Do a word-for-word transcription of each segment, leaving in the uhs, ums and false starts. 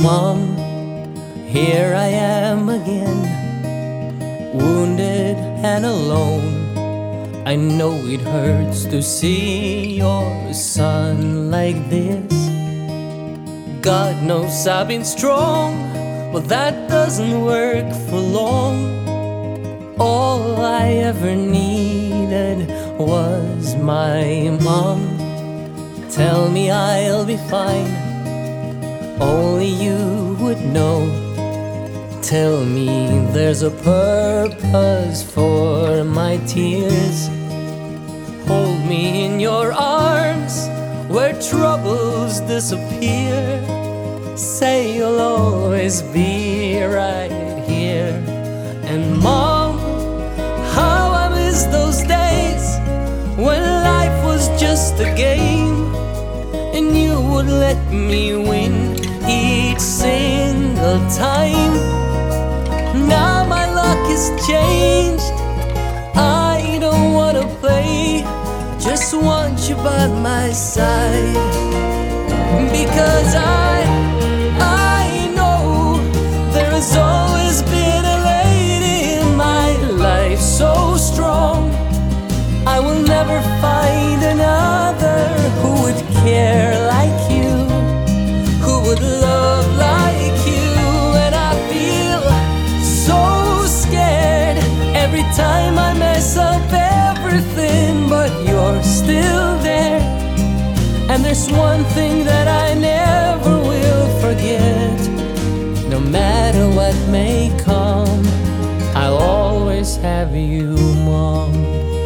Mom, here I am again, wounded and alone. I know it hurts to see your son like this. God knows I've been strong, but that doesn't work for long. All I ever needed was my mom. Tell me I'll be fine, only you would know. Tell me there's a purpose for my tears. Hold me in your arms where troubles disappear. Say you'll always be right here. And Mom, how I miss those days when life was just a game, and you would let me win each single time. Now my luck is changed, I don't wanna play, just want you by my side. Because I, I know there has always been a lady in my life so strong. I will never find another who would care like you, who would love like you. And I feel so scared every time I mess up everything, but you're still there. And there's one thing that I never will forget. No matter what may come, I'll always have you, Mom.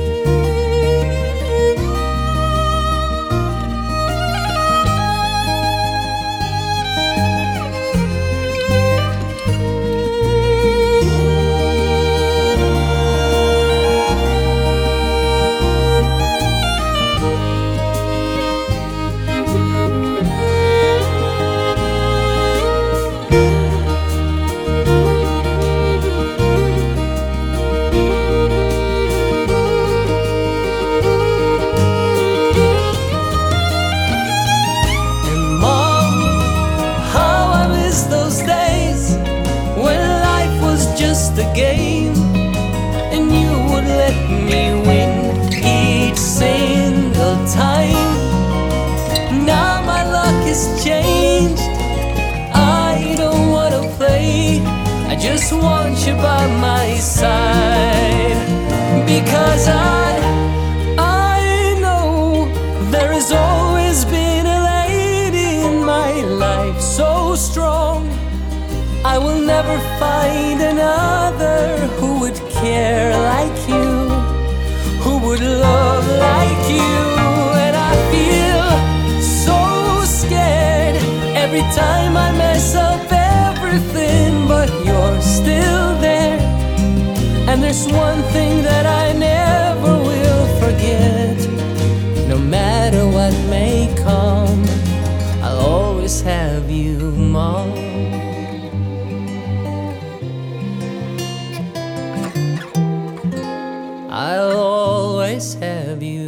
Just a game, and you would let me win each single time. Now my luck has changed, I don't wanna play, I just want you by my side. Because I, I know there has always been a lady in my life so strong. I will never find another who would care like you, who would love like you. And I feel so scared every time I mess up everything, but you're still there. And there's one thing that I never will forget. No matter what may come, I'll always have you, Mom. I'll always have you.